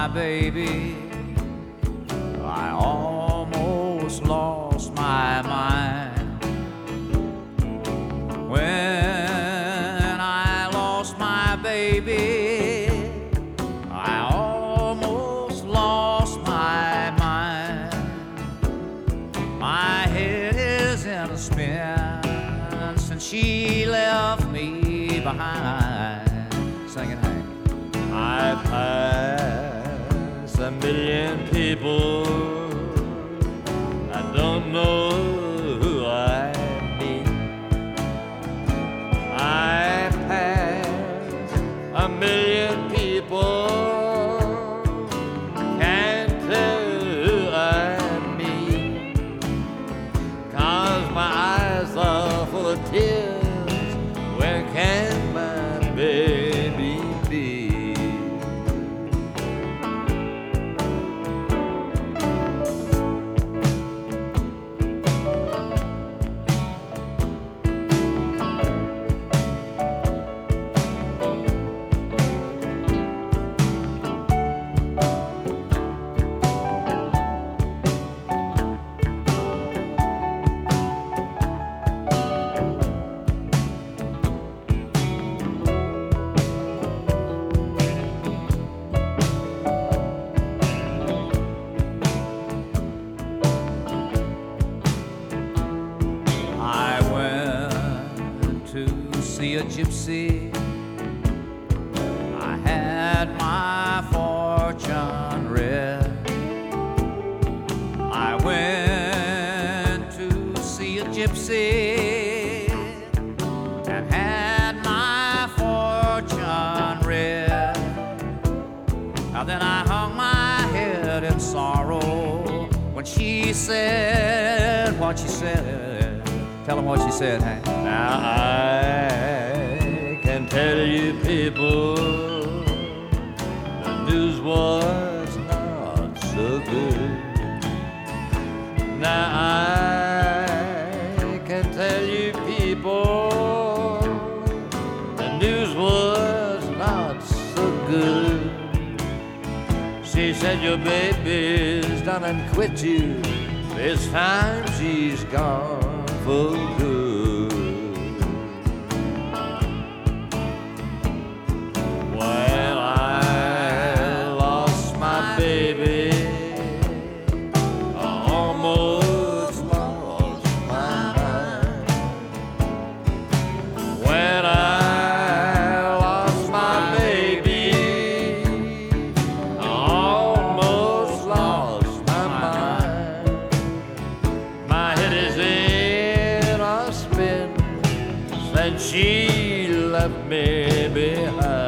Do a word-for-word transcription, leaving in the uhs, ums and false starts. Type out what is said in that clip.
my baby, I almost lost my mind. When I lost my baby, I almost lost my mind. My head is in a spin since she left me behind. Sing it, Hank. I pass a million people, I don't know who I meet. I pass a million people, can't tell who I meet, 'cause my eyes are full of tears. Where can my baby be? See a gypsy, I had my fortune read. I went to see a gypsy and had my fortune read. Now then I hung my head in sorrow when she said what she said. Tell them what she said, Hank. Now I can tell you people, the news was not so good. Now I can tell you people, the news was not so good. She said your baby's done and quit you, this time she's gone for good. Well, I lost my baby, I almost lost my mind. When I lost my baby, I almost lost my mind. My head is in a spin since she left me behind.